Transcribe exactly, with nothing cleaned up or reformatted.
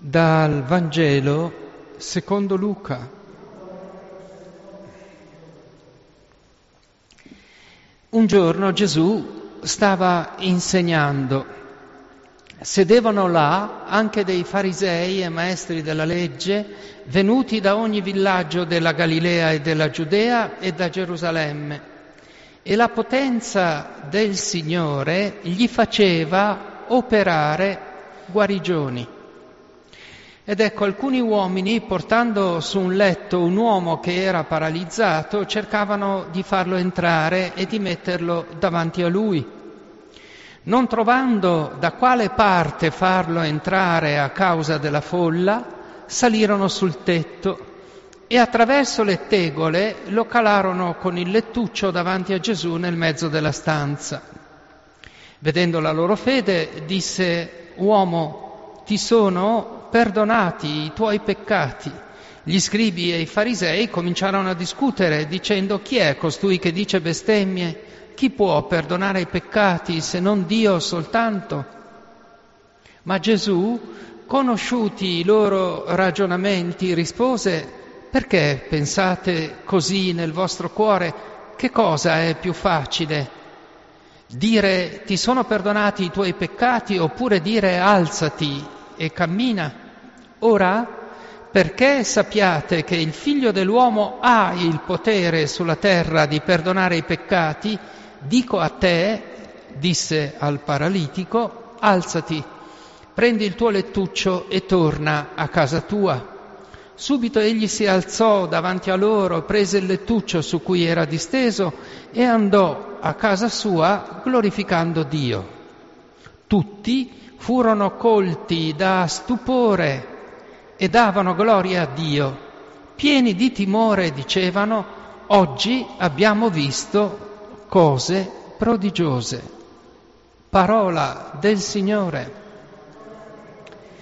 Dal Vangelo secondo Luca. Un giorno Gesù stava insegnando. Sedevano là anche dei farisei e maestri della legge, venuti da ogni villaggio della Galilea e della Giudea e da Gerusalemme. E la potenza del Signore gli faceva operare guarigioni. Ed ecco, alcuni uomini, portando su un letto un uomo che era paralizzato, cercavano di farlo entrare e di metterlo davanti a lui. Non trovando da quale parte farlo entrare a causa della folla, salirono sul tetto e attraverso le tegole lo calarono con il lettuccio davanti a Gesù nel mezzo della stanza. Vedendo la loro fede, disse: «Uomo, ti sono perdonati i tuoi peccati». Gli scribi e i farisei cominciarono a discutere dicendo: «Chi è costui che dice bestemmie? Chi può perdonare i peccati se non Dio soltanto?» Ma Gesù, conosciuti i loro ragionamenti, rispose: «Perché pensate così nel vostro cuore? Che cosa è più facile? Dire ti sono perdonati i tuoi peccati oppure dire alzati e cammina? Ora, perché sappiate che il Figlio dell'uomo ha il potere sulla terra di perdonare i peccati, dico a te», disse al paralitico, «alzati, prendi il tuo lettuccio e torna a casa tua». Subito egli si alzò davanti a loro, prese il lettuccio su cui era disteso e andò a casa sua glorificando Dio. Tutti furono colti da stupore e davano gloria a Dio. Pieni di timore dicevano: «Oggi abbiamo visto cose prodigiose». Parola del Signore.